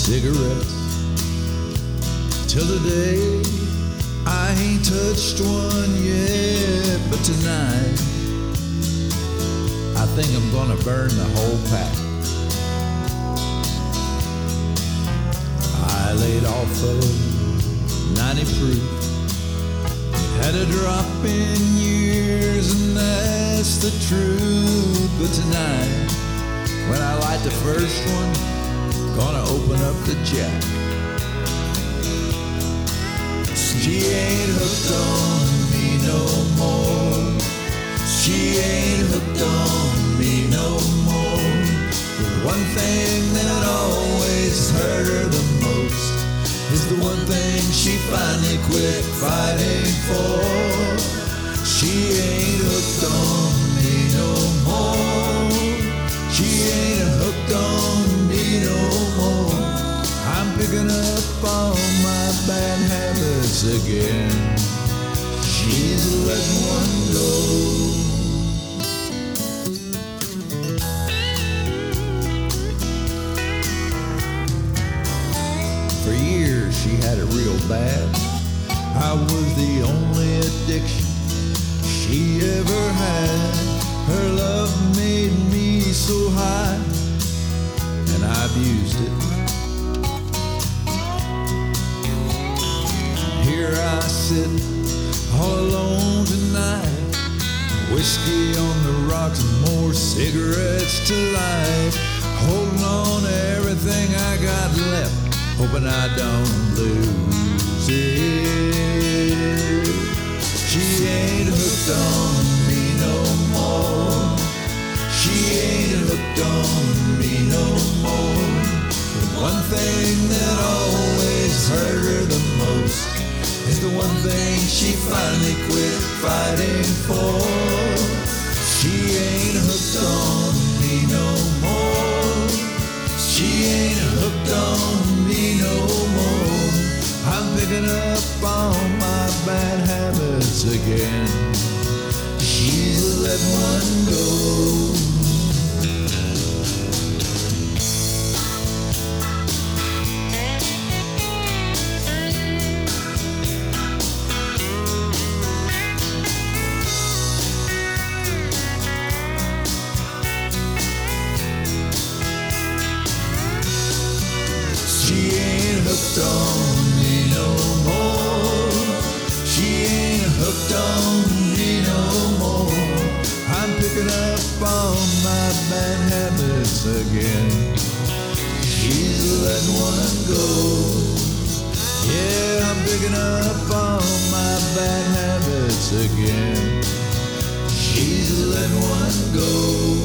cigarettes till today. I ain't touched one yet, but tonight I think I'm gonna burn the whole pack. I laid off of 90 proof, had a drop in years, and that's the truth. But tonight, when I light the first one, gonna open up the jack. She ain't hooked on me no more. She ain't hooked on me no more. The one thing that always hurt her the most is the one thing she finally quit fighting for. She ain't hooked on me no more. She ain't hooked on me no more. I'm picking up all my bad habits again. She's letting one go. For years she had it real bad. I was the only addiction she ever had. Her love made me so high, and I abused it. Here I sit all alone tonight, whiskey on the rocks and more cigarettes to light, holding on to everything I got left, hoping I don't lose it. She ain't hooked on me no more. She ain't hooked on me no more. The one thing that always hurt her the most is the one thing she finally quit fighting for. She ain't hooked on me no more. She ain't hooked on me no more. I'm picking up all my bad habits again. She's let one go. She ain't hooked on me no more. She ain't hooked on me no more. I'm picking up all my bad habits again. She's letting one go. Yeah, I'm picking up all my bad habits again. She's letting one go.